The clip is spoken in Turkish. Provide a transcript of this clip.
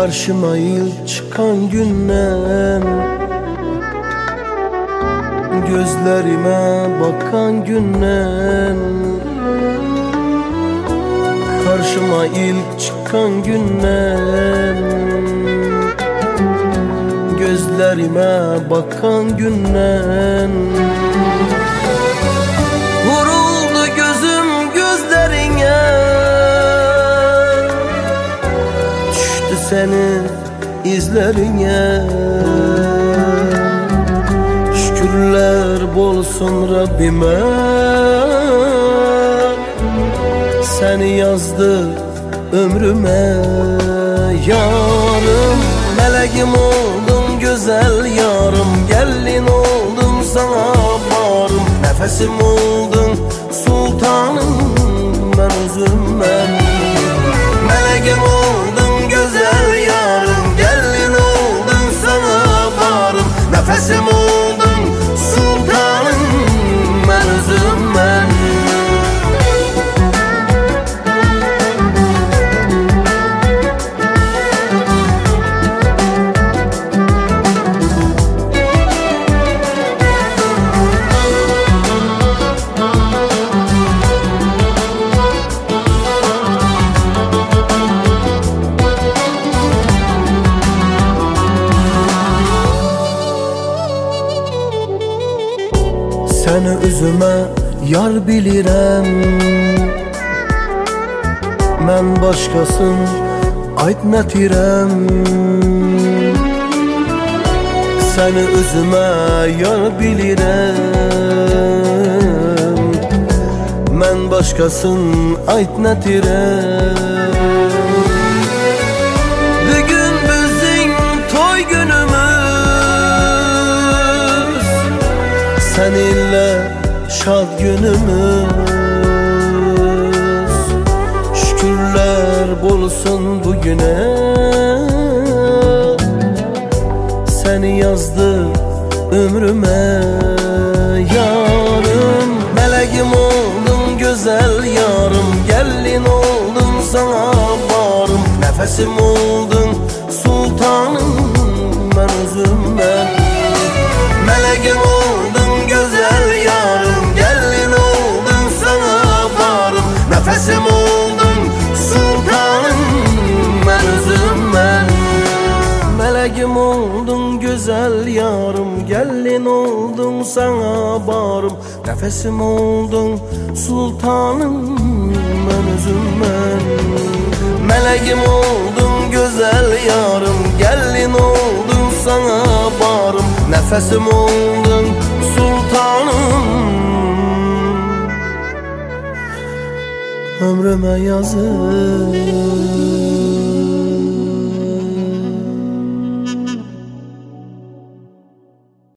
Karşıma ilk çıkan günden, gözlerime bakan günden, karşıma ilk çıkan günden, gözlerime bakan günden. Vuruldu gözüm gözlerine, düştü senin izlerine. Şükürler bolsun Rabbime, seni yazdı ömrüme. Yarım, meleğim oldun güzel yarım, gelin oldum sana varım. Nefesim oldun sultanım, ben özüm ben. Meleğim oldun güzel yarım, gelin oldum sana varım. Nefesim oldun sultanım, ben özüm ben. Seni üzüme yar bilirəm, mən başqasın aytmətirəm. Seni üzüme yar bilirəm, mən başqasın aytmətirəm. Bugün bizim toy günümüz, seninle şad günümüz. Şükürler bolsun bugüne, seni yazdı ömrüme. Yarım, meleğim oldun güzel yarım, gelin oldum sana varım. Nefesim oldun sultanım, ben özüm ben. Meleğim oldun güzel yarım, gelin oldun sana varım. Nefesim oldun sultanım, ben özüm ben. Meleğim oldun güzel yarım, gelin oldun sana varım. Nefesim oldun sultanım, ben özüm ben. Meleğim oldun güzel yarım, gelin oldun sana varım. Nefesim oldun sultanım, ömrüme yazık.